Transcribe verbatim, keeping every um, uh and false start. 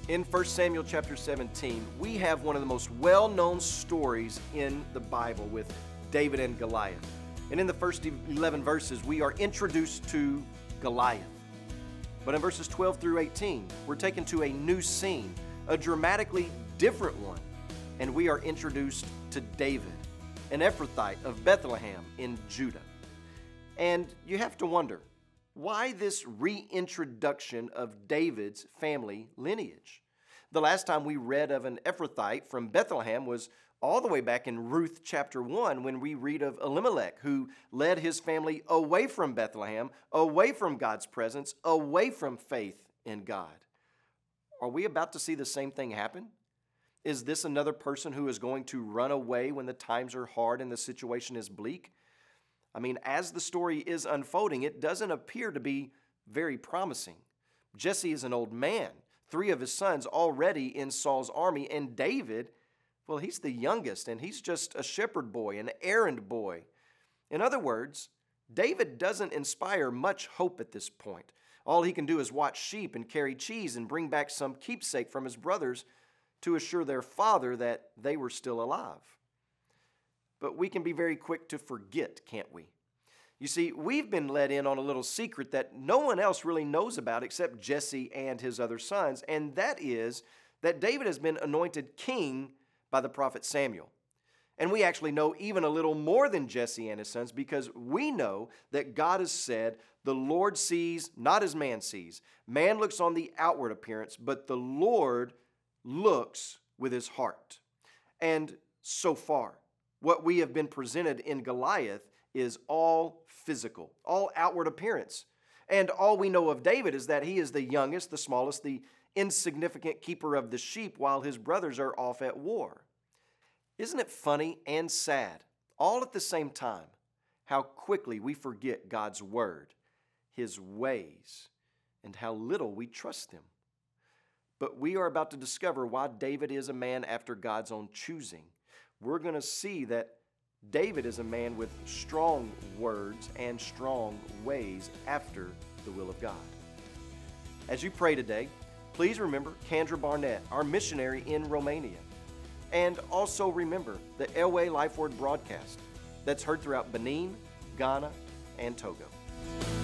In First Samuel chapter seventeen, we have one of the most well-known stories in the Bible with David and Goliath. And in the first eleven verses, we are introduced to Goliath. But in verses twelve through eighteen, we're taken to a new scene, a dramatically different one, and we are introduced to David, an Ephrathite of Bethlehem in Judah. And you have to wonder, why this reintroduction of David's family lineage? The last time we read of an Ephrathite from Bethlehem was all the way back in Ruth chapter one, when we read of Elimelech, who led his family away from Bethlehem, away from God's presence, away from faith in God. Are we about to see the same thing happen? Is this another person who is going to run away when the times are hard and the situation is bleak? I mean, as the story is unfolding, it doesn't appear to be very promising. Jesse is an old man, three of his sons already in Saul's army, and David, well, he's the youngest, and he's just a shepherd boy, an errand boy. In other words, David doesn't inspire much hope at this point. All he can do is watch sheep and carry cheese and bring back some keepsake from his brothers to assure their father that they were still alive. But we can be very quick to forget, can't we? You see, we've been let in on a little secret that no one else really knows about except Jesse and his other sons, and that is that David has been anointed king by the prophet Samuel. And we actually know even a little more than Jesse and his sons, because we know that God has said, "The Lord sees not as man sees. Man looks on the outward appearance, but the Lord looks with his heart." And so far, what we have been presented in Goliath is all physical, all outward appearance. And all we know of David is that he is the youngest, the smallest, the insignificant keeper of the sheep while his brothers are off at war. Isn't it funny and sad, all at the same time, how quickly we forget God's word, his ways, and how little we trust him? But we are about to discover why David is a man after God's own choosing. We're going to see that David is a man with strong words and strong ways after the will of God. As you pray today, please remember Kendra Barnett, our missionary in Romania. And also remember the Elway Life Word broadcast that's heard throughout Benin, Ghana, and Togo.